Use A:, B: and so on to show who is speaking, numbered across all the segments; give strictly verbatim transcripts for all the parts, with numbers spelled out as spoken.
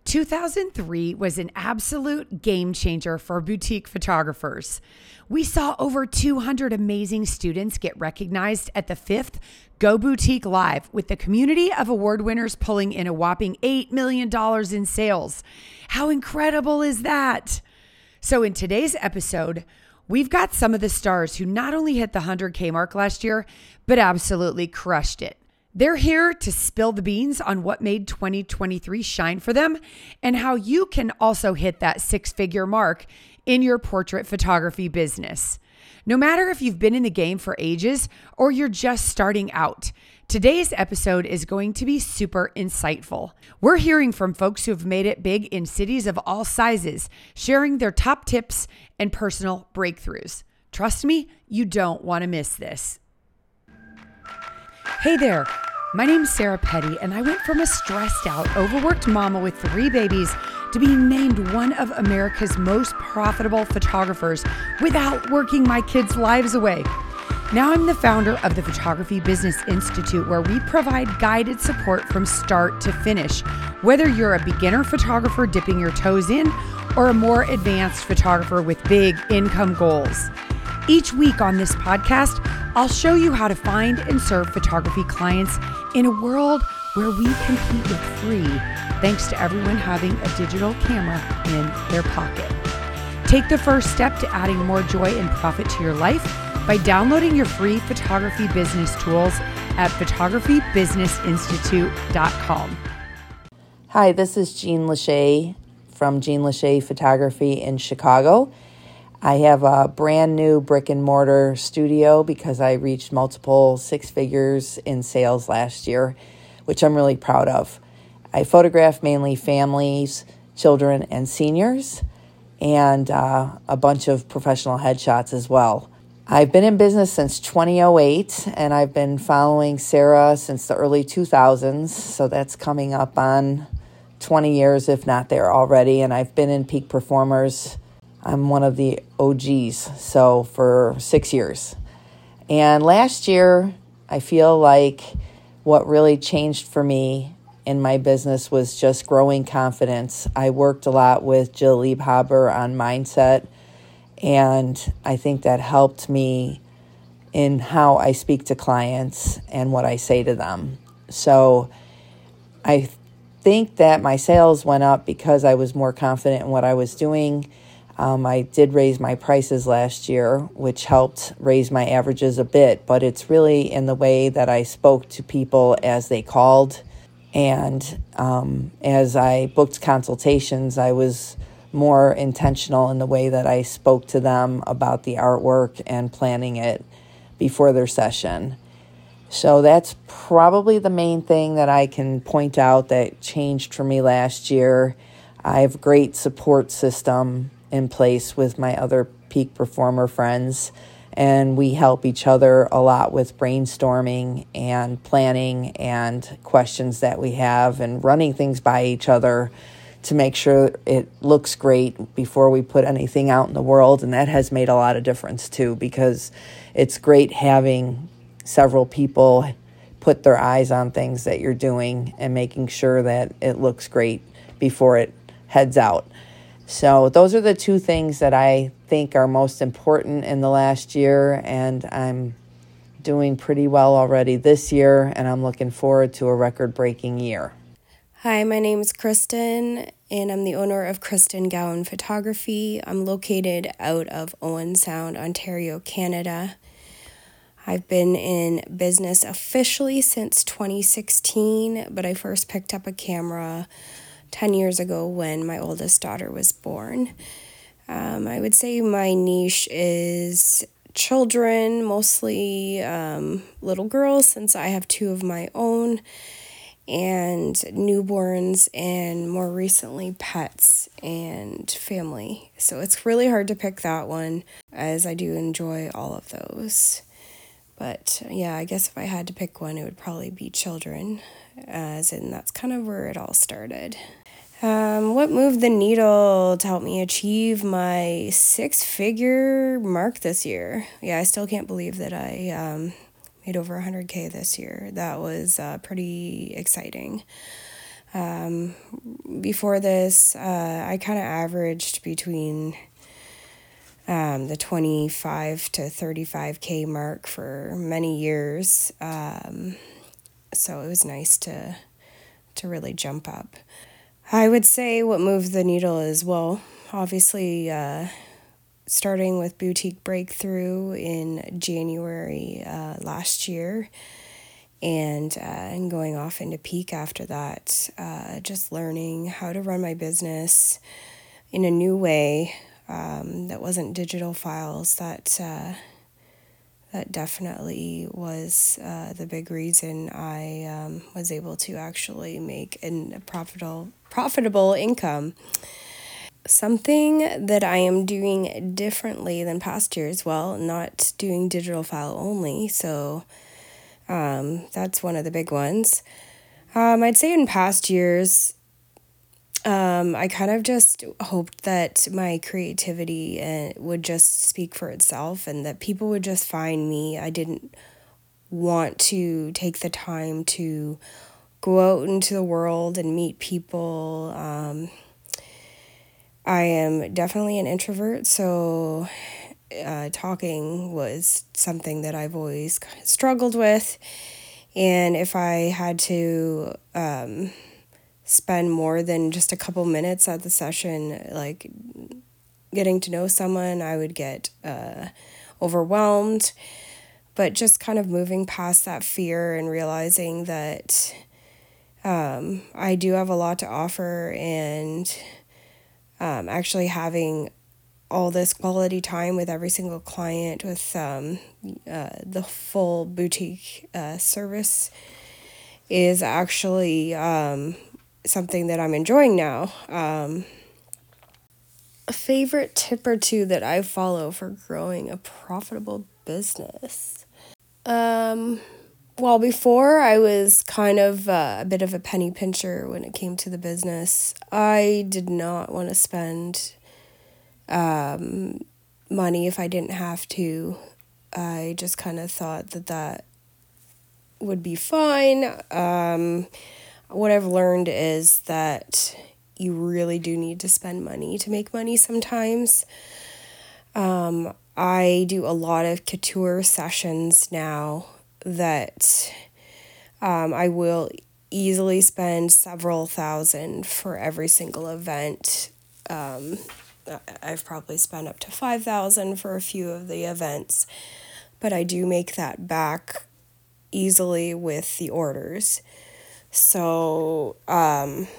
A: two thousand three was an absolute game changer for boutique photographers. We saw over two hundred amazing students get recognized at the fifth Go Boutique Live, with the community of award winners pulling in a whopping eight million dollars in sales. How incredible is that? So in today's episode, we've got some of the stars who not only hit the one hundred K mark last year, but absolutely crushed it. They're here to spill the beans on what made twenty twenty-three shine for them and how you can also hit that six-figure mark in your portrait photography business. No matter if you've been in the game for ages or you're just starting out, today's episode is going to be super insightful. We're hearing from folks who have made it big in cities of all sizes, sharing their top tips and personal breakthroughs. Trust me, you don't want to miss this. Hey there, my name's Sarah Petty, and I went from a stressed out, overworked mama with three babies to being named one of America's most profitable photographers without working my kids' lives away. Now I'm the founder of the Photography Business Institute, where we provide guided support from start to finish, whether you're a beginner photographer dipping your toes in or a more advanced photographer with big income goals. Each week on this podcast, I'll show you how to find and serve photography clients in a world where we compete with free, thanks to everyone having a digital camera in their pocket. Take the first step to adding more joy and profit to your life by downloading your free photography business tools at photography business institute dot com.
B: Hi, this is Jean Lachey from Jean Lachey Photography in Chicago. I have a brand new brick and mortar studio because I reached multiple six figures in sales last year, which I'm really proud of. I photograph mainly families, children, and seniors, and uh, a bunch of professional headshots as well. I've been in business since twenty oh eight, and I've been following Sarah since the early two thousands, so that's coming up on twenty years, if not there already, and I've been in Peak Performers. I'm one of the O Gs, so for six years. And last year, I feel like what really changed for me in my business was just growing confidence. I worked a lot with Jill Liebhaber on mindset, and I think that helped me in how I speak to clients and what I say to them. So I think that my sales went up because I was more confident in what I was doing. Um, I did raise my prices last year, which helped raise my averages a bit, but it's really in the way that I spoke to people as they called. And um, as I booked consultations, I was more intentional in the way that I spoke to them about the artwork and planning it before their session. So that's probably the main thing that I can point out that changed for me last year. I have a great support system in place with my other peak performer friends, and we help each other a lot with brainstorming and planning and questions that we have and running things by each other to make sure it looks great before we put anything out in the world. And that has made a lot of difference too, because it's great having several people put their eyes on things that you're doing and making sure that it looks great before it heads out. So those are the two things that I think are most important in the last year, and I'm doing pretty well already this year, and I'm looking forward to a record-breaking year.
C: Hi, my name is Kristen, and I'm the owner of Kristen Gowan Photography. I'm located out of Owen Sound, Ontario, Canada. I've been in business officially since twenty sixteen, but I first picked up a camera ten years ago when my oldest daughter was born. Um, I would say my niche is children, mostly um, little girls, since I have two of my own, and newborns, and more recently pets and family. So it's really hard to pick that one, as I do enjoy all of those. But yeah, I guess if I had to pick one, it would probably be children, as in that's kind of where it all started. Um, what moved the needle to help me achieve my six-figure mark this year? Yeah, I still can't believe that I um, made over one hundred K this year. That was uh, pretty exciting. Um, before this, uh, I kind of averaged between um, the twenty-five to thirty-five K mark for many years. Um, so it was nice to to really jump up. I would say what moved the needle is, well, obviously uh, starting with Boutique Breakthrough in January uh, last year. And uh, and going off into peak after that, uh, just learning how to run my business in a new way um, that wasn't digital files. That uh, that definitely was uh, the big reason I um, was able to actually make an, a profitable profitable income. Something that I am doing differently than past years. Well, not doing digital file only, so. Um, that's one of the big ones. Um, I'd say in past years, um, I kind of just hoped that my creativity uh, would just speak for itself and that people would just find me. I didn't want to take the time to go out into the world and meet people. Um, I am definitely an introvert, so uh, talking was something that I've always struggled with. And if I had to um, spend more than just a couple minutes at the session, like getting to know someone, I would get uh, overwhelmed. But just kind of moving past that fear and realizing that um, I do have a lot to offer, and um, actually having all this quality time with every single client with um, uh, the full boutique uh, service is actually um, something that I'm enjoying now. Um, a favorite tip or two that I follow for growing a profitable business. Um, well, before I was kind of uh, a bit of a penny pincher when it came to the business. I did not want to spend um, money if I didn't have to. I just kind of thought that that would be fine. Um, what I've learned is that you really do need to spend money to make money sometimes. Um, I do a lot of couture sessions now that um, I will easily spend several thousand for every single event. Um, I've probably spent up to five thousand for a few of the events, but I do make that back easily with the orders. So um,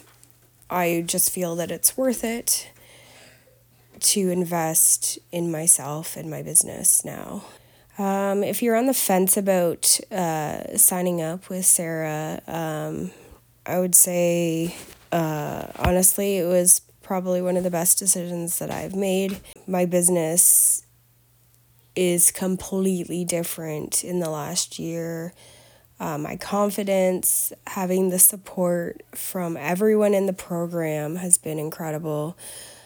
C: I just feel that it's worth it to invest in myself and my business now. Um, if you're on the fence about uh, signing up with Sarah, um, I would say, uh, honestly, it was probably one of the best decisions that I've made. My business is completely different in the last year. Uh, my confidence, having the support from everyone in the program has been incredible.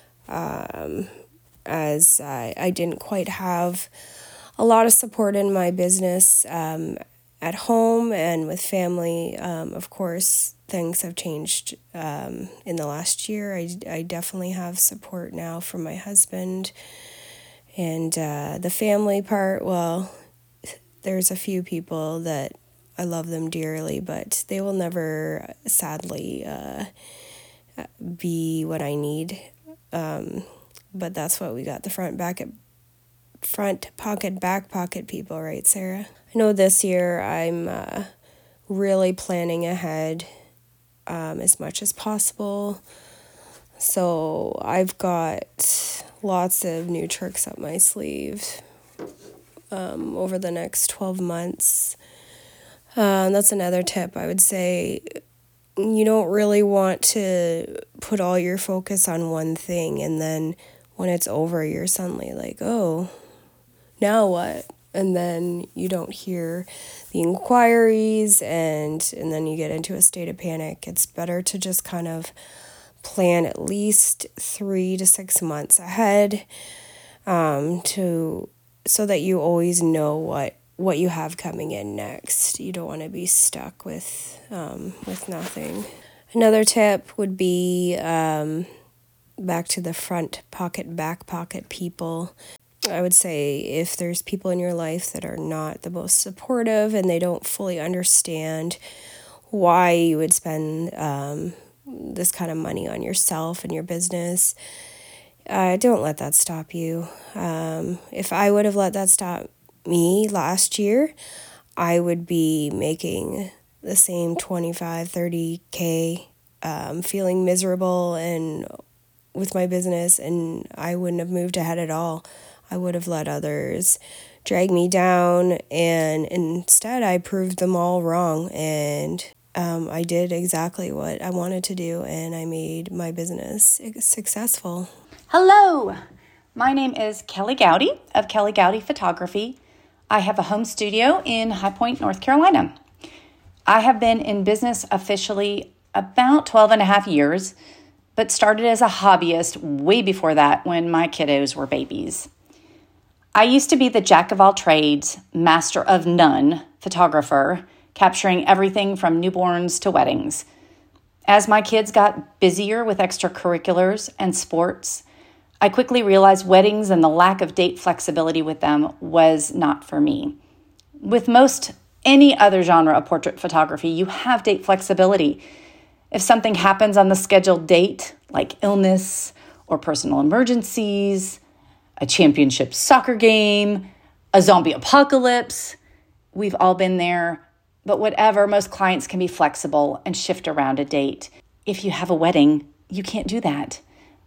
C: Um, as I, I didn't quite have a lot of support in my business um, at home and with family. Um, of course, things have changed um, in the last year. I, I definitely have support now from my husband. And uh, the family part, well, there's a few people that I love them dearly, but they will never, sadly, uh, be what I need. Um, but that's what we got, the front back at front pocket, back pocket people, right, Sarah? I know this year I'm uh, really planning ahead um, as much as possible. So I've got lots of new tricks up my sleeve um, over the next twelve months. Uh, and that's another tip. I would say you don't really want to put all your focus on one thing, and then when it's over, you're suddenly like, oh, now what? And then you don't hear the inquiries, and, and then you get into a state of panic. It's better to just kind of plan at least three to six months ahead um, to so that you always know what what you have coming in next. You don't want to be stuck with um, with nothing. Another tip would be um, back to the front pocket, back pocket people. I would say if there's people in your life that are not the most supportive and they don't fully understand why you would spend um, this kind of money on yourself and your business, uh, don't let that stop you. Um, if I would have let that stop me last year, I would be making the same twenty-five, thirty K, um, feeling miserable and with my business, and I wouldn't have moved ahead at all. I would have let others drag me down, and instead I proved them all wrong, and um, I did exactly what I wanted to do, and I made my business successful.
D: Hello, my name is Kelly Gowdy of Kelly Gowdy Photography. I have a home studio in High Point, North Carolina. I have been in business officially about twelve and a half years, but started as a hobbyist way before that when my kiddos were babies. I used to be the jack of all trades, master of none photographer, capturing everything from newborns to weddings. As my kids got busier with extracurriculars and sports, I quickly realized weddings and the lack of date flexibility with them was not for me. With most any other genre of portrait photography, you have date flexibility. If something happens on the scheduled date, like illness or personal emergencies, a championship soccer game, a zombie apocalypse, we've all been there. But whatever, most clients can be flexible and shift around a date. If you have a wedding, you can't do that.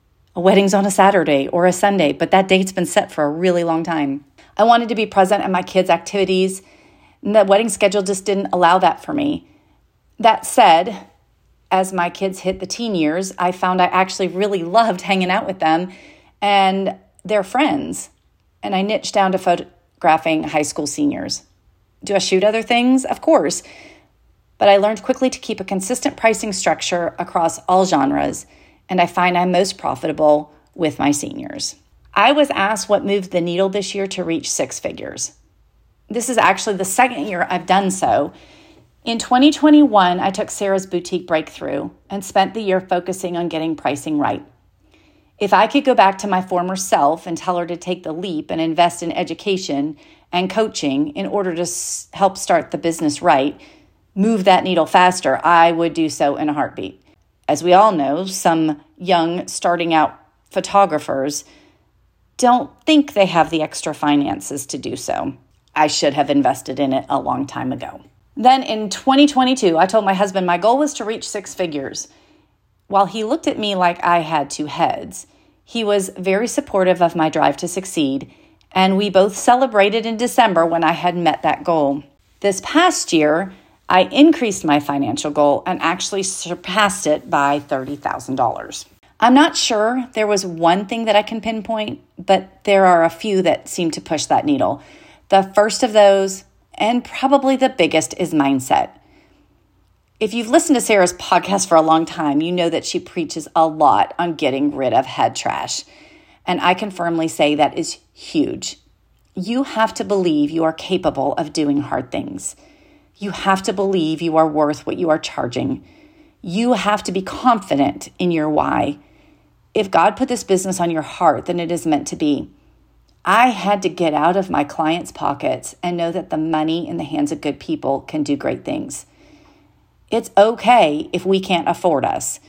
D: A wedding's on a Saturday or a Sunday, but that date's been set for a really long time. I wanted to be present at my kids' activities, and the wedding schedule just didn't allow that for me. That said, as my kids hit the teen years, I found I actually really loved hanging out with them and their friends, and I niched down to photographing high school seniors. Do I shoot other things? Of course, but I learned quickly to keep a consistent pricing structure across all genres, and I find I'm most profitable with my seniors. I was asked what moved the needle this year to reach six figures. This is actually the second year I've done so. In twenty twenty-one, I took Sarah's Boutique Breakthrough and spent the year focusing on getting pricing right. If I could go back to my former self and tell her to take the leap and invest in education and coaching in order to s- help start the business right, move that needle faster, I would do so in a heartbeat. As we all know, some young starting out photographers don't think they have the extra finances to do so. I should have invested in it a long time ago. Then in twenty twenty-two, I told my husband my goal was to reach six figures. While he looked at me like I had two heads, he was very supportive of my drive to succeed, and we both celebrated in December when I had met that goal. This past year, I increased my financial goal and actually surpassed it by thirty thousand dollars. I'm not sure there was one thing that I can pinpoint, but there are a few that seem to push that needle. The first of those, and probably the biggest, is mindset. If you've listened to Sarah's podcast for a long time, you know that she preaches a lot on getting rid of head trash. And I can firmly say that is huge. You have to believe you are capable of doing hard things. You have to believe you are worth what you are charging. You have to be confident in your why. If God put this business on your heart, then it is meant to be. I had to get out of my clients' pockets and know that the money in the hands of good people can do great things. It's okay if we can't afford us.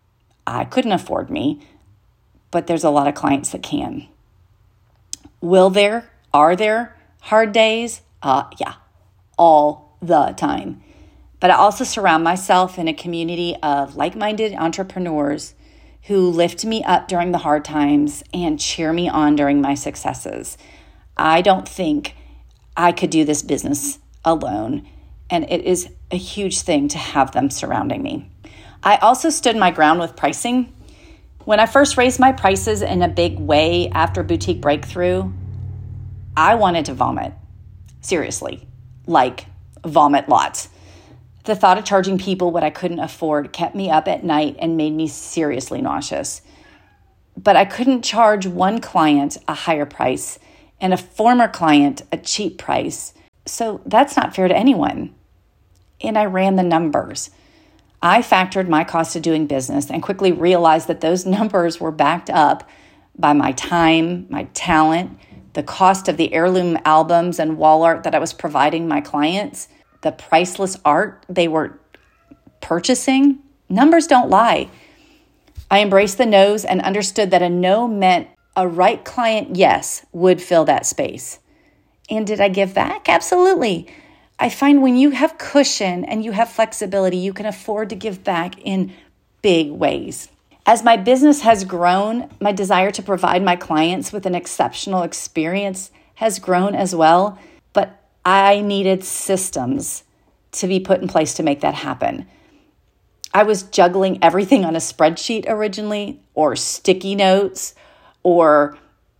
D: I couldn't afford me, but there's a lot of clients that can. Will there? Are there hard days? Uh, yeah, all the time. But I also surround myself in a community of like-minded entrepreneurs who lift me up during the hard times and cheer me on during my successes. I don't think I could do this business alone, and it is a huge thing to have them surrounding me. I also stood my ground with pricing. When I first raised my prices in a big way after Boutique Breakthrough, I wanted to vomit. Seriously, like vomit lots. The thought of charging people what I couldn't afford kept me up at night and made me seriously nauseous. But I couldn't charge one client a higher price and a former client a cheap price. So that's not fair to anyone. And I ran the numbers. I factored my cost of doing business and quickly realized that those numbers were backed up by my time, my talent, the cost of the heirloom albums and wall art that I was providing my clients, the priceless art they were purchasing. Numbers don't lie. I embraced the no's and understood that a no meant a right client yes would fill that space. And did I give back? Absolutely. I find when you have cushion and you have flexibility, you can afford to give back in big ways. As my business has grown, my desire to provide my clients with an exceptional experience has grown as well, but I needed systems to be put in place to make that happen. I was juggling everything on a spreadsheet originally, or sticky notes, or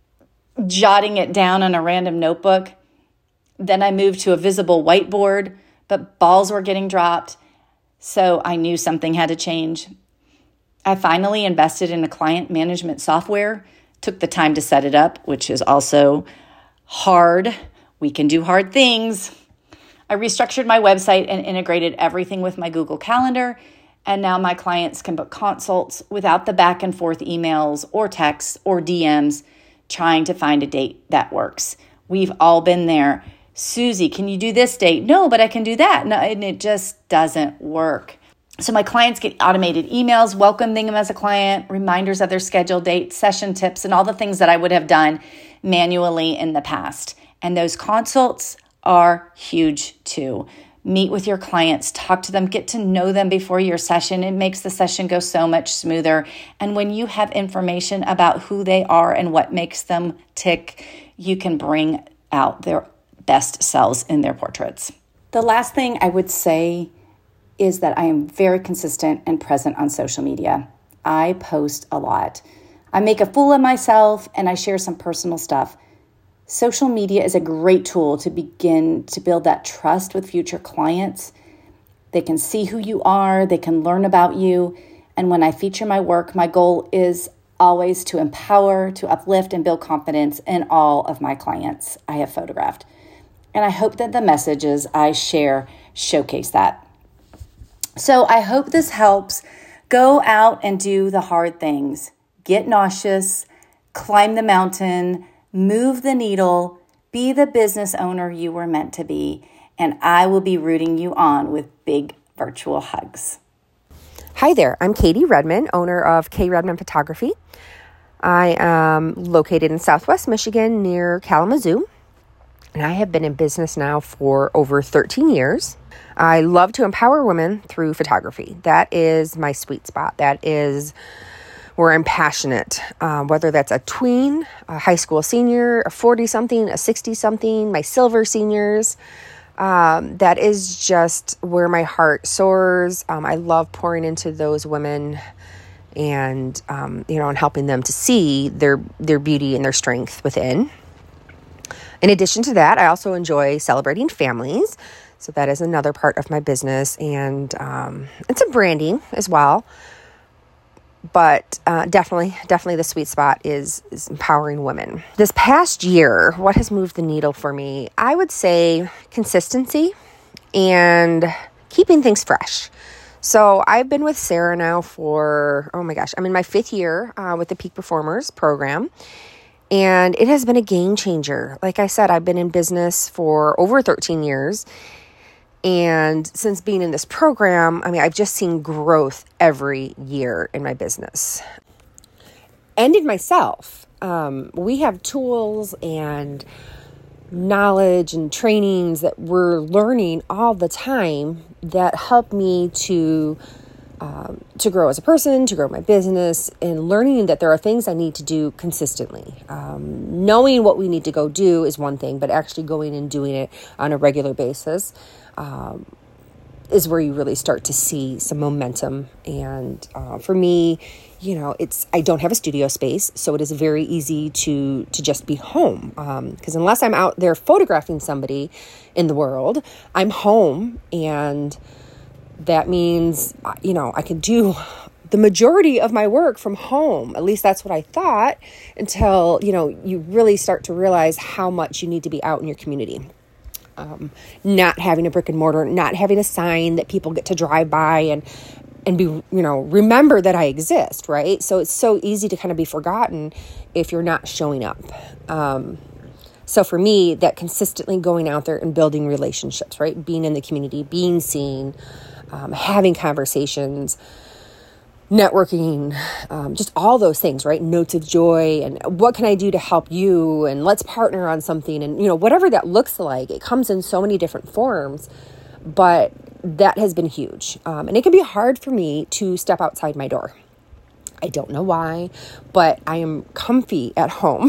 D: jotting it down on a random notebook. Then I moved to a visible whiteboard, but balls were getting dropped, so I knew something had to change. I finally invested in a client management software, took the time to set it up, which is also hard. We can do hard things. I restructured my website and integrated everything with my Google Calendar, and now my clients can book consults without the back and forth emails or texts or D Ms trying to find a date that works. We've all been there. Susie, can you do this date? No, but I can do that. No, and it just doesn't work. So my clients get automated emails, welcoming them as a client, reminders of their scheduled date, session tips, and all the things that I would have done manually in the past. And those consults are huge too. Meet with your clients, talk to them, get to know them before your session. It makes the session go so much smoother. And when you have information about who they are and what makes them tick, you can bring out their best selves in their portraits. The last thing I would say is that I am very consistent and present on social media. I post a lot. I make a fool of myself and I share some personal stuff. Social media is a great tool to begin to build that trust with future clients. They can see who you are, they can learn about you. And when I feature my work, my goal is always to empower, to uplift, and build confidence in all of my clients I have photographed. And I hope that the messages I share showcase that. So I hope this helps. Go out and do the hard things. Get nauseous, climb the mountain, move the needle, be the business owner you were meant to be, and I will be rooting you on with big virtual hugs.
E: Hi there, I'm Katie Redman, owner of K Redman Photography. I am located in Southwest Michigan near Kalamazoo, and I have been in business now for over thirteen years. I love to empower women through photography. That is my sweet spot. That is where I'm passionate, uh, whether that's a tween, a high school senior, a forty-something, a sixty-something, my silver seniors. Um, that is just where my heart soars. Um, I love pouring into those women and, um, you know, and helping them to see their, their beauty and their strength within. In addition to that, I also enjoy celebrating families. So that is another part of my business, and um, and some branding as well. But uh, definitely, definitely the sweet spot is, is empowering women. This past year, what has moved the needle for me? I would say consistency and keeping things fresh. So I've been with Sarah now for, oh my gosh, I'm in my fifth year uh, with the Peak Performers program. And it has been a game changer. Like I said, I've been in business for over thirteen years. And since being in this program, I mean, I've just seen growth every year in my business. And in myself, um, we have tools and knowledge and trainings that we're learning all the time that help me to um, to grow as a person, to grow my business, and learning that there are things I need to do consistently. Um, knowing what we need to go do is one thing, but actually going and doing it on a regular basis Um, is where you really start to see some momentum. And uh, for me, you know, it's I don't have a studio space, so it is very easy to to just be home. Because um, unless I'm out there photographing somebody in the world, I'm home, and that means, you know, I can do the majority of my work from home. At least that's what I thought, until, you know, you really start to realize how much you need to be out in your community. Um, not having a brick and mortar, not having a sign that people get to drive by and and be, you know, remember that I exist, right? So it's so easy to kind of be forgotten if you're not showing up. Um, so for me, that consistently going out there and building relationships, right? Being in the community, being seen, um, having conversations, networking, um, just all those things, right? Notes of joy, and what can I do to help you? And let's partner on something. And, you know, whatever that looks like, it comes in so many different forms, but that has been huge. Um, and it can be hard for me to step outside my door. I don't know why, but I am comfy at home.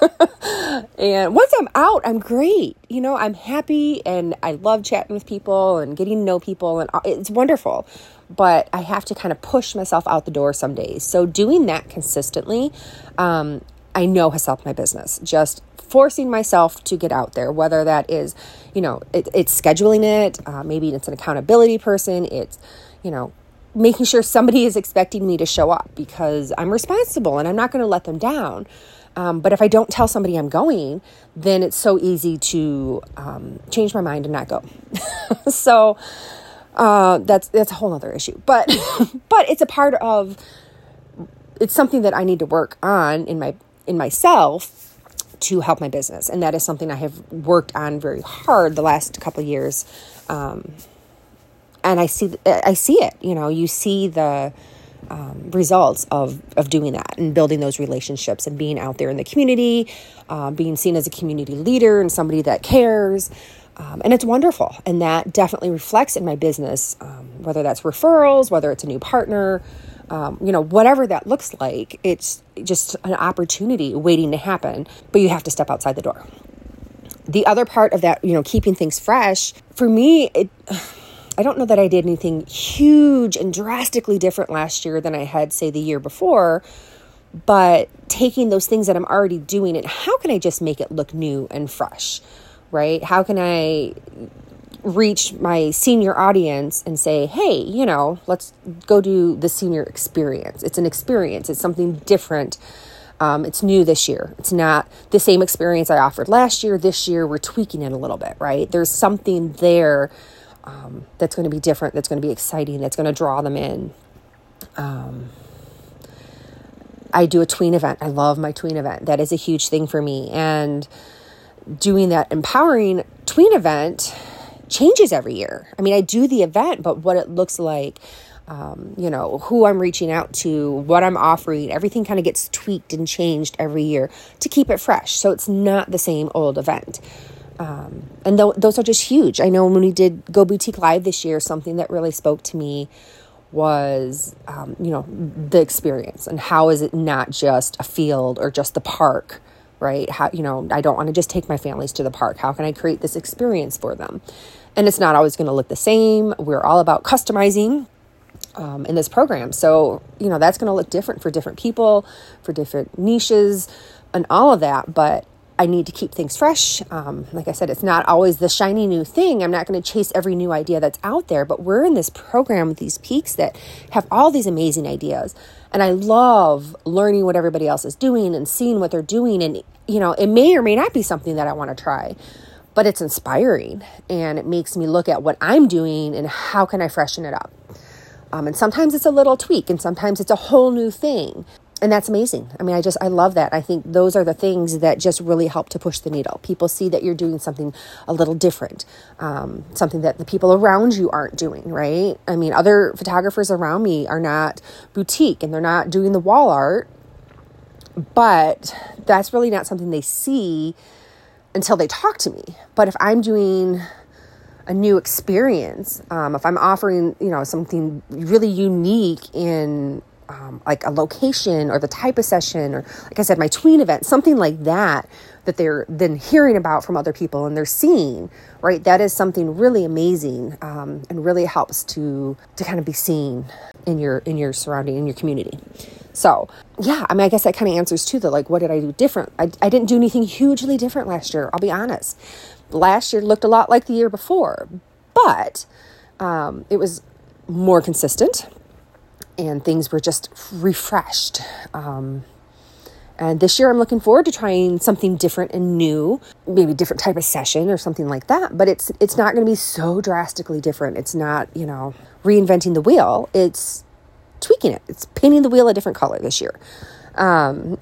E: And once I'm out, I'm great. You know, I'm happy and I love chatting with people and getting to know people, and it's wonderful. But I have to kind of push myself out the door some days. So doing that consistently, um, I know has helped my business. Just forcing myself to get out there, whether that is, you know, it, it's scheduling it. Uh, maybe it's an accountability person. It's, you know, making sure somebody is expecting me to show up because I'm responsible and I'm not going to let them down. Um, but if I don't tell somebody I'm going, then it's so easy to um, change my mind and not go. so uh, that's that's a whole other issue. But but it's a part of, it's something that I need to work on in my in myself to help my business, and that is something I have worked on very hard the last couple of years. Um, and I see I see it. You know, you see the Um, results of, of doing that and building those relationships and being out there in the community, uh, being seen as a community leader and somebody that cares. Um, and it's wonderful. And that definitely reflects in my business, um, whether that's referrals, whether it's a new partner, um, you know, whatever that looks like. It's just an opportunity waiting to happen, but you have to step outside the door. The other part of that, you know, keeping things fresh, for me, it... I don't know that I did anything huge and drastically different last year than I had, say, the year before, but taking those things that I'm already doing and how can I just make it look new and fresh, right? How can I reach my senior audience and say, hey, you know, let's go do the senior experience. It's an experience. It's something different. Um, it's new this year. It's not the same experience I offered last year. This year, we're tweaking it a little bit, right? There's something there Um, that's going to be different, that's going to be exciting, that's going to draw them in. Um, I do a tween event. I love my tween event. That is a huge thing for me. And doing that empowering tween event changes every year. I mean, I do the event, but what it looks like, um, you know, who I'm reaching out to, what I'm offering, everything kind of gets tweaked and changed every year to keep it fresh. So it's not the same old event. Um, and th- those are just huge. I know when we did Go Boutique Live this year, something that really spoke to me was, um, you know, the experience and how is it not just a field or just the park, right? How, you know, I don't want to just take my families to the park. How can I create this experience for them? And it's not always going to look the same. We're all about customizing um, in this program. So, you know, that's going to look different for different people, for different niches and all of that. But I need to keep things fresh. Um, like I said, it's not always the shiny new thing. I'm not going to chase every new idea that's out there, but we're in this program with these peaks that have all these amazing ideas. And I love learning what everybody else is doing and seeing what they're doing. And, you know, it may or may not be something that I want to try, but it's inspiring and it makes me look at what I'm doing and how can I freshen it up. Um, and sometimes it's a little tweak and sometimes it's a whole new thing. And that's amazing. I mean, I just, I love that. I think those are the things that just really help to push the needle. People see that you're doing something a little different, um, something that the people around you aren't doing, right? I mean, other photographers around me are not boutique and they're not doing the wall art, but that's really not something they see until they talk to me. But if I'm doing a new experience, um, if I'm offering, you know, something really unique in Um, like a location or the type of session, or like I said, my tween event, something like that, that they're then hearing about from other people and they're seeing, right? That is something really amazing um, and really helps to to kind of be seen in your in your surrounding, in your community. So yeah, I mean, I guess that kind of answers too, the like, what did I do different? I, I didn't do anything hugely different last year. I'll be honest. Last year looked a lot like the year before, but um, it was more consistent. And things were just refreshed. Um, and this year I'm looking forward to trying something different and new, maybe a different type of session or something like that. But it's it's not going to be so drastically different. It's not, you know, reinventing the wheel. It's tweaking it. It's painting the wheel a different color this year. Um,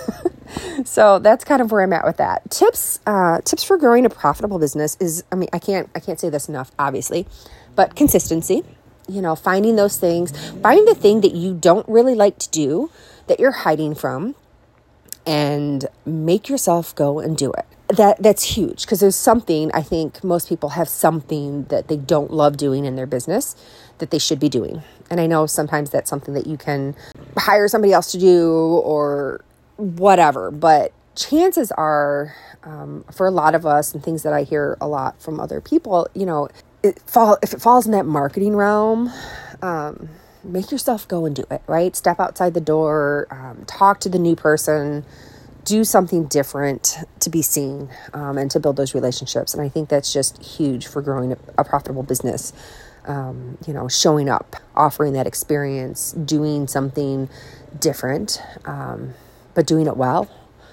E: so that's kind of where I'm at with that. Tips, uh, tips for growing a profitable business is, I mean, I can't, I can't say this enough, obviously, but consistency, you know, finding those things, finding the thing that you don't really like to do, that you're hiding from, and make yourself go and do it. That that's huge, because there's something, I think most people have something that they don't love doing in their business that they should be doing. And I know sometimes that's something that you can hire somebody else to do or whatever, but chances are, um, for a lot of us, and things that I hear a lot from other people, you know, it fall if it falls in that marketing realm, um, make yourself go and do it, right? Step outside the door, um, talk to the new person, do something different to be seen, um, and to build those relationships. And I think that's just huge for growing a, a profitable business. Um, you know, showing up, offering that experience, doing something different, um, but doing it well.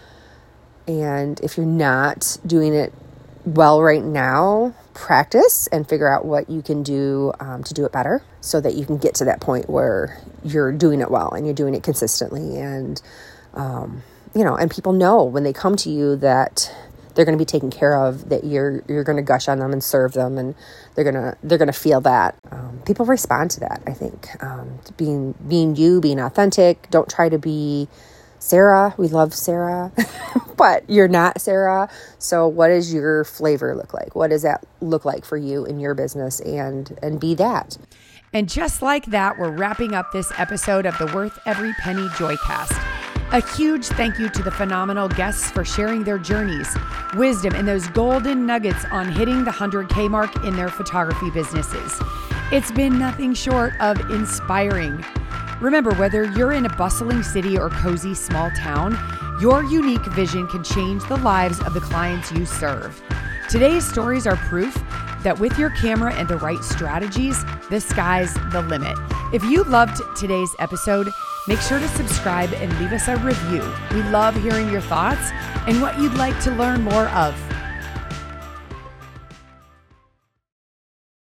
E: And if you're not doing it well right now, practice and figure out what you can do um, to do it better, so that you can get to that point where you're doing it well and you're doing it consistently. And, um, you know, and people know when they come to you that they're going to be taken care of, that you're you're going to gush on them and serve them, and they're gonna they're gonna feel that. Um, people respond to that, I think. Um, being being you, being authentic. Don't try to be Sarah. We love Sarah, but you're not Sarah. So what does your flavor look like? What does that look like for you in your business? And and be that.
A: And just like that, we're wrapping up this episode of the Worth Every Penny Joycast. A huge thank you to the phenomenal guests for sharing their journeys, wisdom, and those golden nuggets on hitting the one hundred K mark in their photography businesses. It's been nothing short of inspiring. Remember, whether you're in a bustling city or cozy small town, your unique vision can change the lives of the clients you serve. Today's stories are proof that with your camera and the right strategies, the sky's the limit. If you loved today's episode, make sure to subscribe and leave us a review. We love hearing your thoughts and what you'd like to learn more of.